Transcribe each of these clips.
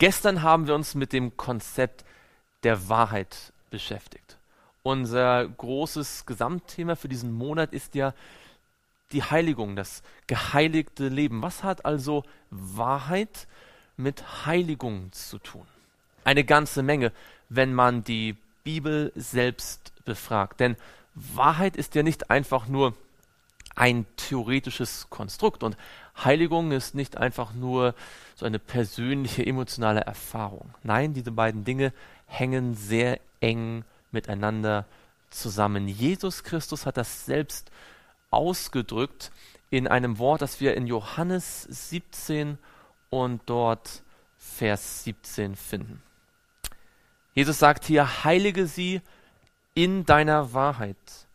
Gestern haben wir uns mit dem Konzept der Wahrheit beschäftigt. Unser großes Gesamtthema für diesen Monat ist ja die Heiligung, das geheiligte Leben. Was hat also Wahrheit mit Heiligung zu tun? Eine ganze Menge, wenn man die Bibel selbst befragt. Denn Wahrheit ist ja nicht einfach nur ein theoretisches Konstrukt und Heiligung ist nicht einfach nur so eine persönliche, emotionale Erfahrung. Nein, diese beiden Dinge hängen sehr eng miteinander zusammen. Jesus Christus hat das selbst ausgedrückt in einem Wort, das wir in Johannes 17 und dort Vers 17 finden. Jesus sagt hier, heilige sie in deiner Wahrheit.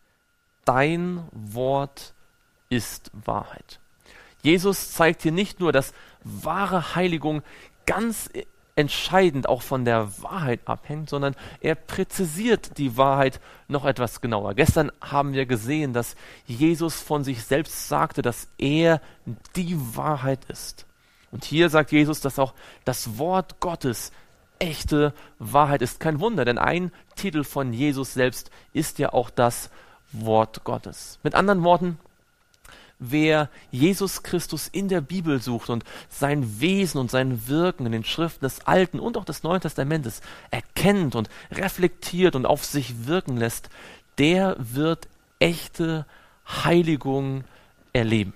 Dein Wort ist Wahrheit. Jesus zeigt hier nicht nur, dass wahre Heiligung ganz entscheidend auch von der Wahrheit abhängt, sondern er präzisiert die Wahrheit noch etwas genauer. Gestern haben wir gesehen, dass Jesus von sich selbst sagte, dass er die Wahrheit ist. Und hier sagt Jesus, dass auch das Wort Gottes echte Wahrheit ist. Kein Wunder, denn ein Titel von Jesus selbst ist ja auch das Wort Gottes. Mit anderen Worten, wer Jesus Christus in der Bibel sucht und sein Wesen und sein Wirken in den Schriften des Alten und auch des Neuen Testamentes erkennt und reflektiert und auf sich wirken lässt, der wird echte Heiligung erleben.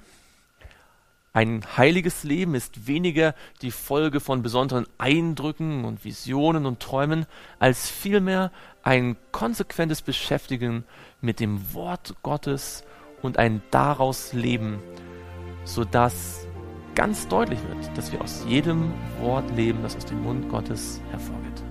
Ein heiliges Leben ist weniger die Folge von besonderen Eindrücken und Visionen und Träumen, als vielmehr ein konsequentes Beschäftigen mit dem Wort Gottes und ein daraus Leben, sodass ganz deutlich wird, dass wir aus jedem Wort leben, das aus dem Mund Gottes hervorgeht.